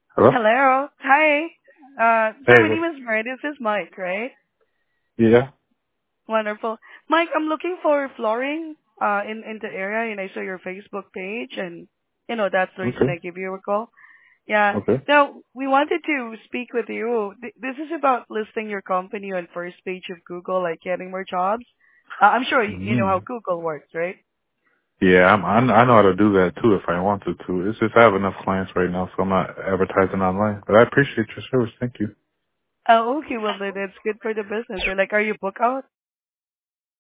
Hello? Hello. Hi. Sir, Hey, my name is Mary. This is Mike, right? yeah. Wonderful. Mike, I'm looking for flooring in the area, and I saw your Facebook page, and that's the reason Okay. I give you a call. Yeah. Okay. Now, we wanted to speak with you. This is about listing your company on first page of Google, like getting more jobs. I'm sure you know how Mm. Google works, right? Yeah, I know how to do that too if I wanted to. It's just I have enough clients right now, so I'm not advertising online. But I appreciate your service. Thank you. Oh, okay. Well, then that's good for the business. Or like, are you booked out?